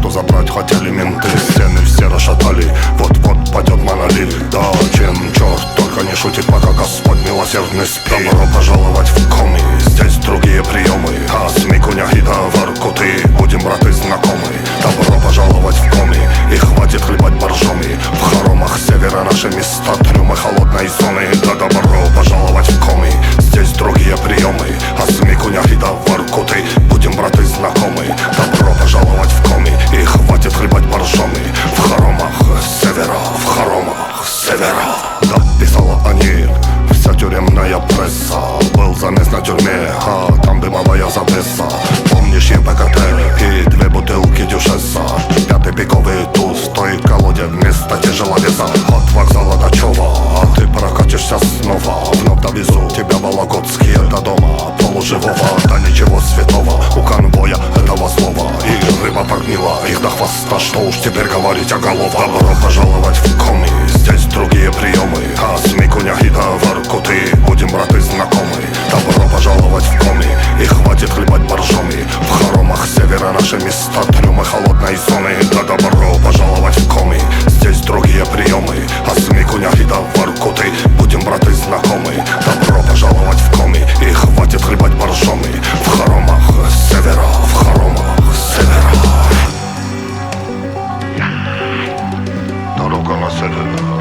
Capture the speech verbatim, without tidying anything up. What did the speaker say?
что забрать хотели менты. Стены все расшатали, вот-вот падет монолит. Да, чем черт только не шутит, пока Господь милосердный спит. Добро пожаловать в Коми, здесь другие приемы. А с Микуняхи до Воркуты будем браты знакомы. Добро пожаловать в Коми, и хватит хлебать боржоми. В хоромах севера наши места, трюмы холодной зоны. Да, добро пожаловать в Коми, здесь другие приемы. А с Микуняхи до Воркуты будем браты знакомы. Добро пожаловать в Коми, и хватит хлебать боржоми. В хоромах севера, в хоромах севера. Да, писала они, вся тюремная пресса. Был замес на тюрьме, а там дымовая завеса. Помнишь ЕПКТ и две бутылки дюшеса? Пятый пиковый туз в той колоде вместо тяжеловеса. От вокзала до Чова, а ты прокатишься снова. Вновь довезу тебя Вологодские до дома полуживого. Да ничего святого у конвоя этого слова. И рыба прогнила их до хвоста, что уж теперь говорить о головах. Добро пожаловать в Коми, здесь другие приемы. А с Микуняхи до Воркуты будем браты знакомы. Добро пожаловать в Коми, и хватит хлебать боржоми. В хоромах севера наши места, трюмы холодной зоны. Да, добро пожаловать в Коми, здесь другие приемы. А с Микуняхи до Воркуты будем браты знакомы. Добро пожаловать в Коми, и хватит хлебать боржоми. В хоромах севера, в хоромах севера. Дорога на север.